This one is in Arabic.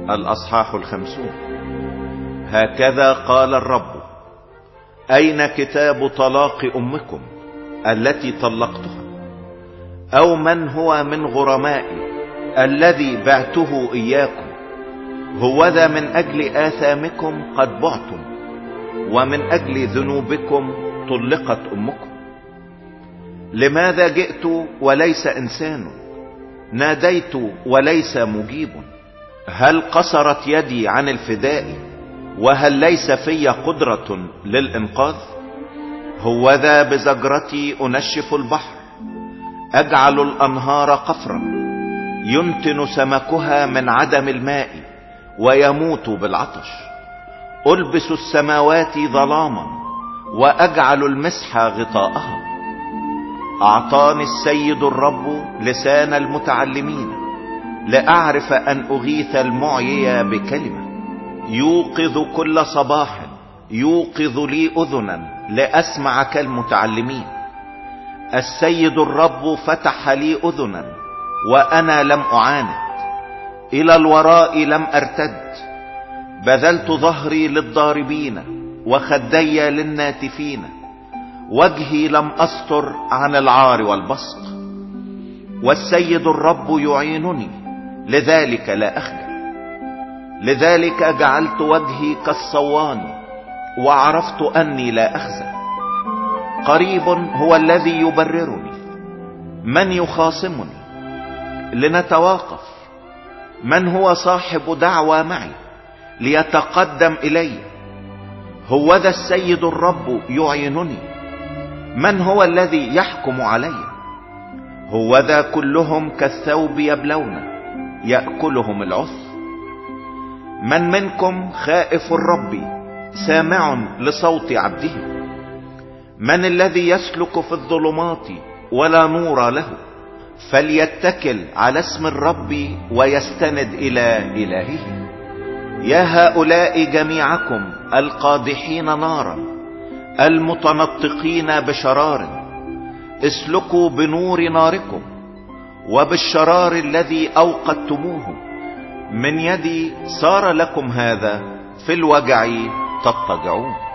الأصحاح 50. هكذا قال الرب: أين كتاب طلاق أمكم التي طلقتها؟ أو من هو من غرمائي الذي بعته إياكم؟ هوذا من أجل آثامكم قد بعتم، ومن أجل ذنوبكم طلقت أمكم. لماذا جئت وليس إنسان؟ ناديت وليس مجيب. هل قصرت يدي عن الفداء؟ وهل ليس في قدرة للإنقاذ؟ هوذا بزجرتي أنشف البحر، أجعل الأنهار قفرا، ينتن سمكها من عدم الماء ويموت بالعطش. ألبس السماوات ظلاما وأجعل المسح غطاءها. أعطاني السيد الرب لسان المتعلمين، لأعرف أن أغيث المعيي بكلمة. يوقظ كل صباح، يوقظ لي أذنا لأسمع كالمتعلمين. السيد الرب فتح لي أذنا وأنا لم أعاند، إلى الوراء لم أرتد. بذلت ظهري للضاربين وخدي للناتفين، وجهي لم أستر عن العار والبصق. والسيد الرب يعينني، لذلك لا أخجل. لذلك جعلت وجهي كالصوان، وعرفت أني لا أخزى. قريب هو الذي يبررني، من يخاصمني؟ لنتواقف. من هو صاحب دعوى معي ليتقدم إلي؟ هوذا السيد الرب يعينني، من هو الذي يحكم علي؟ هوذا كلهم كالثوب يبلون، يأكلهم العث. من منكم خائف الرب سامع لصوت عبده؟ من الذي يسلك في الظلمات ولا نور له؟ فليتكل على اسم الرب ويستند إلى إلهه. يا هؤلاء جميعكم القادحين نارا، المتنطقين بشرار، اسلكوا بنور ناركم وبالشرار الذي أوقدتموه. من يدي صار لكم هذا، في الوجع تضطجعون.